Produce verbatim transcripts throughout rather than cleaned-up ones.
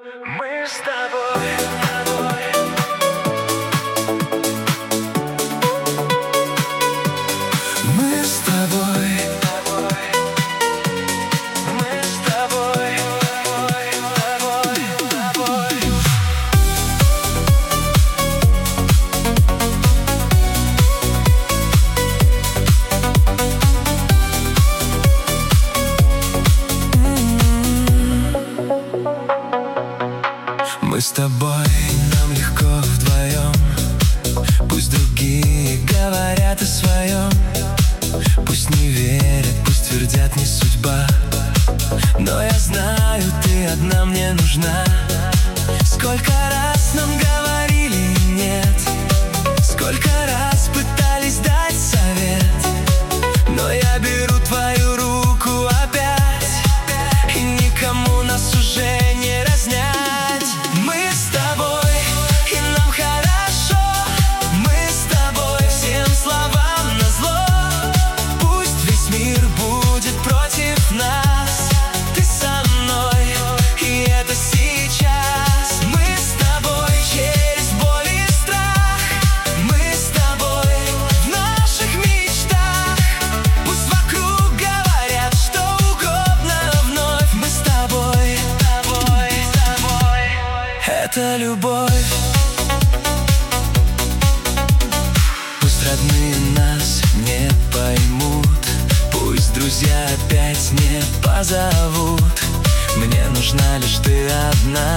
Мы с тобой, тобой. Мы с тобой, тобой. Мы с тобой, тобой, тобой, тобой. Мы с тобой, нам легко вдвоем. Пусть другие говорят о своем, пусть не верят, пусть твердят не судьба. Но я знаю, ты одна мне нужна. Сколько раз нам говорили нет, сколько раз пытались дать совет, но я беру твою руку опять, и никому нас уже не разнять. Это любовь. Пусть родные нас не поймут, пусть друзья опять не позовут. Мне нужна лишь ты одна.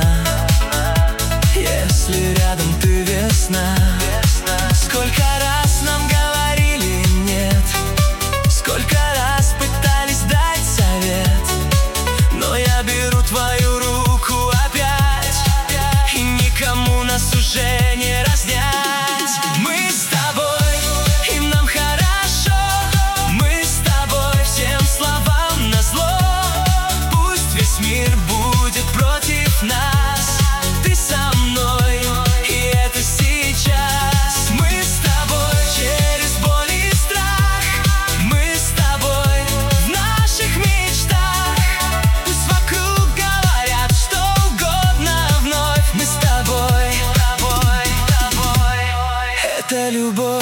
Если рядом ты весна. Сколько раз нам говорили нет, сколько раз пытались дать совет, но я беру твою руку опять, и никому нас уже не разнять. Мы с тобой, и нам хорошо. Мы с тобой всем словам назло. Пусть весь мир будет против нас, ты со мной, и это сейчас. Мы с тобой через боль и страх. Мы с тобой в наших мечтах. Пусть вокруг говорят что угодно вновь. Мы с тобой, тобой, тобой. Это любовь.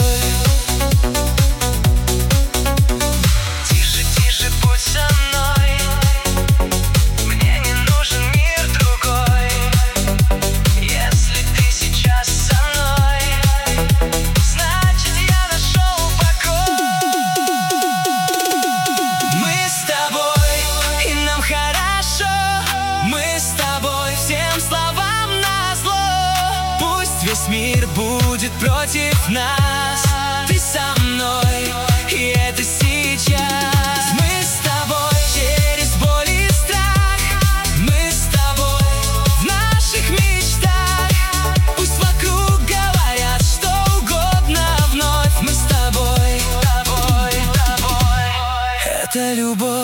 Тише, тише, будь со мной. Мне не нужен мир другой. Если ты сейчас со мной, значит я нашел покой. Мы с тобой, и нам хорошо. Мы с тобой всем словам назло. Пусть весь мир будет против нас, ты со мной, и это сейчас. Мы с тобой через боль и страх. Мы с тобой в наших мечтах. Пусть вокруг говорят что угодно вновь. Мы с тобой, тобой, тобой. Это любовь.